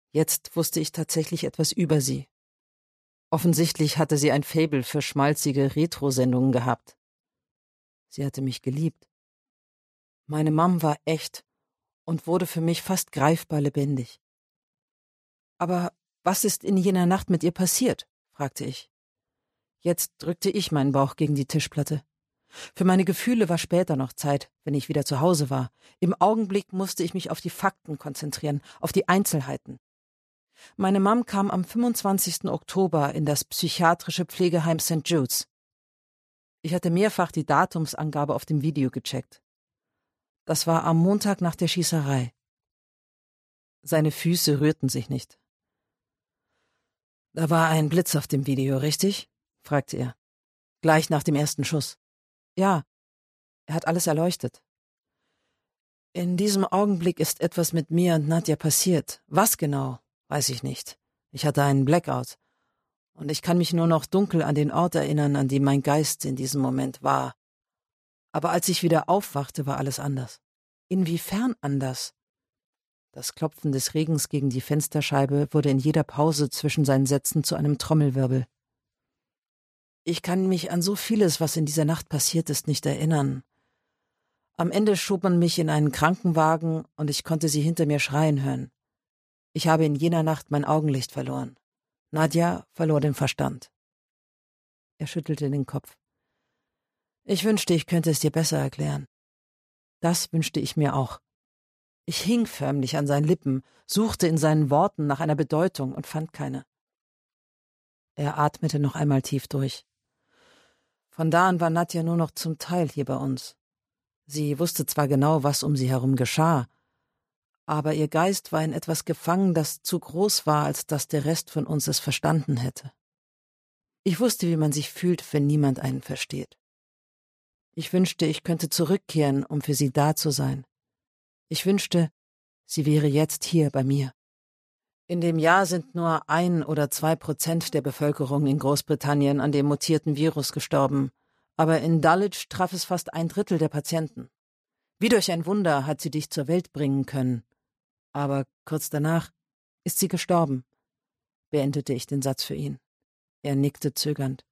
Jetzt wusste ich tatsächlich etwas über sie. Offensichtlich hatte sie ein Faible für schmalzige Retro-Sendungen gehabt. Sie hatte mich geliebt. Meine Mom war echt und wurde für mich fast greifbar lebendig. »Aber was ist in jener Nacht mit ihr passiert?« fragte ich. Jetzt drückte ich meinen Bauch gegen die Tischplatte. Für meine Gefühle war später noch Zeit, wenn ich wieder zu Hause war. Im Augenblick musste ich mich auf die Fakten konzentrieren, auf die Einzelheiten. Meine Mom kam am 25. Oktober in das psychiatrische Pflegeheim St. Jude's. Ich hatte mehrfach die Datumsangabe auf dem Video gecheckt. Das war am Montag nach der Schießerei. Seine Füße rührten sich nicht. »Da war ein Blitz auf dem Video, richtig?« fragte er. »Gleich nach dem ersten Schuss.« »Ja, er hat alles erleuchtet.« »In diesem Augenblick ist etwas mit mir und Nadja passiert. Was genau, weiß ich nicht. Ich hatte einen Blackout. Und ich kann mich nur noch dunkel an den Ort erinnern, an dem mein Geist in diesem Moment war. Aber als ich wieder aufwachte, war alles anders.« »Inwiefern anders?« Das Klopfen des Regens gegen die Fensterscheibe wurde in jeder Pause zwischen seinen Sätzen zu einem Trommelwirbel. »Ich kann mich an so vieles, was in dieser Nacht passiert ist, nicht erinnern. Am Ende schob man mich in einen Krankenwagen und ich konnte sie hinter mir schreien hören. Ich habe in jener Nacht mein Augenlicht verloren. Nadja verlor den Verstand.« Er schüttelte den Kopf. »Ich wünschte, ich könnte es dir besser erklären.« Das wünschte ich mir auch. Ich hing förmlich an seinen Lippen, suchte in seinen Worten nach einer Bedeutung und fand keine. Er atmete noch einmal tief durch. Von da an war Nadja nur noch zum Teil hier bei uns. Sie wusste zwar genau, was um sie herum geschah, aber ihr Geist war in etwas gefangen, das zu groß war, als dass der Rest von uns es verstanden hätte. Ich wusste, wie man sich fühlt, wenn niemand einen versteht. Ich wünschte, ich könnte zurückkehren, um für sie da zu sein. Ich wünschte, sie wäre jetzt hier bei mir. In dem Jahr sind nur 1 oder 2% der Bevölkerung in Großbritannien an dem mutierten Virus gestorben, aber in Dulwich traf es fast 1/3 der Patienten. Wie durch ein Wunder hat sie dich zur Welt bringen können. Aber kurz danach ist sie gestorben, beendete ich den Satz für ihn. Er nickte zögernd.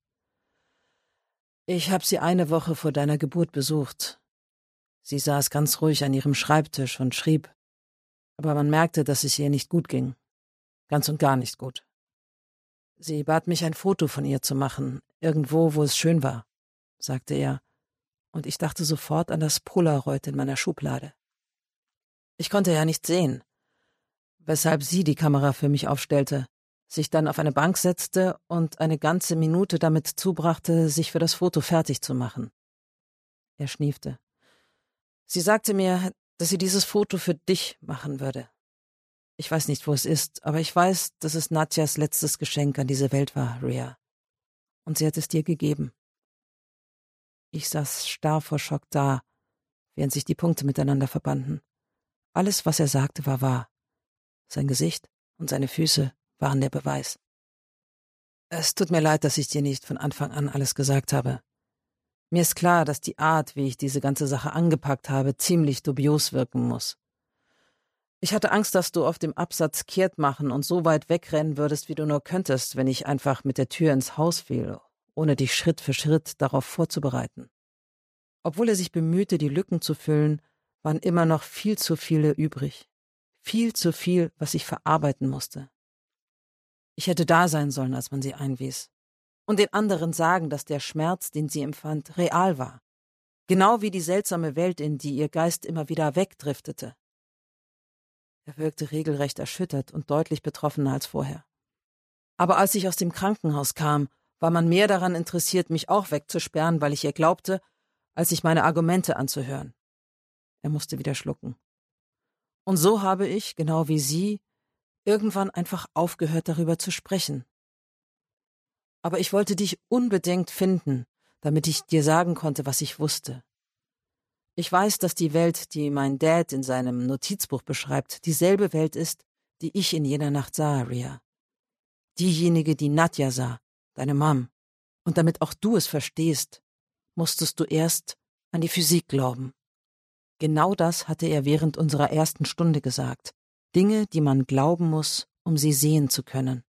Ich habe sie eine Woche vor deiner Geburt besucht. Sie saß ganz ruhig an ihrem Schreibtisch und schrieb, aber man merkte, dass es ihr nicht gut ging. Ganz und gar nicht gut. Sie bat mich, ein Foto von ihr zu machen, irgendwo, wo es schön war, sagte er, und ich dachte sofort an das Polaroid in meiner Schublade. Ich konnte ja nichts sehen, weshalb sie die Kamera für mich aufstellte, sich dann auf eine Bank setzte und eine ganze Minute damit zubrachte, sich für das Foto fertig zu machen. Er schniefte. Sie sagte mir, dass sie dieses Foto für dich machen würde. Ich weiß nicht, wo es ist, aber ich weiß, dass es Nadjas letztes Geschenk an diese Welt war, Rhea. Und sie hat es dir gegeben. Ich saß starr vor Schock da, während sich die Punkte miteinander verbanden. Alles, was er sagte, war wahr. Sein Gesicht und seine Füße waren der Beweis. Es tut mir leid, dass ich dir nicht von Anfang an alles gesagt habe. Mir ist klar, dass die Art, wie ich diese ganze Sache angepackt habe, ziemlich dubios wirken muss. Ich hatte Angst, dass du auf dem Absatz kehrt machen und so weit wegrennen würdest, wie du nur könntest, wenn ich einfach mit der Tür ins Haus fiel, ohne dich Schritt für Schritt darauf vorzubereiten. Obwohl er sich bemühte, die Lücken zu füllen, waren immer noch viel zu viele übrig. Viel zu viel, was ich verarbeiten musste. Ich hätte da sein sollen, als man sie einwies. Und den anderen sagen, dass der Schmerz, den sie empfand, real war. Genau wie die seltsame Welt, in die ihr Geist immer wieder wegdriftete. Er wirkte regelrecht erschüttert und deutlich betroffener als vorher. Aber als ich aus dem Krankenhaus kam, war man mehr daran interessiert, mich auch wegzusperren, weil ich ihr glaubte, als sich meine Argumente anzuhören. Er musste wieder schlucken. Und so habe ich, genau wie sie, irgendwann einfach aufgehört, darüber zu sprechen. Aber ich wollte dich unbedingt finden, damit ich dir sagen konnte, was ich wusste. Ich weiß, dass die Welt, die mein Dad in seinem Notizbuch beschreibt, dieselbe Welt ist, die ich in jener Nacht sah, Rhea. Diejenige, die Nadja sah, deine Mom. Und damit auch du es verstehst, musstest du erst an die Physik glauben. Genau das hatte er während unserer ersten Stunde gesagt. Dinge, die man glauben muss, um sie sehen zu können.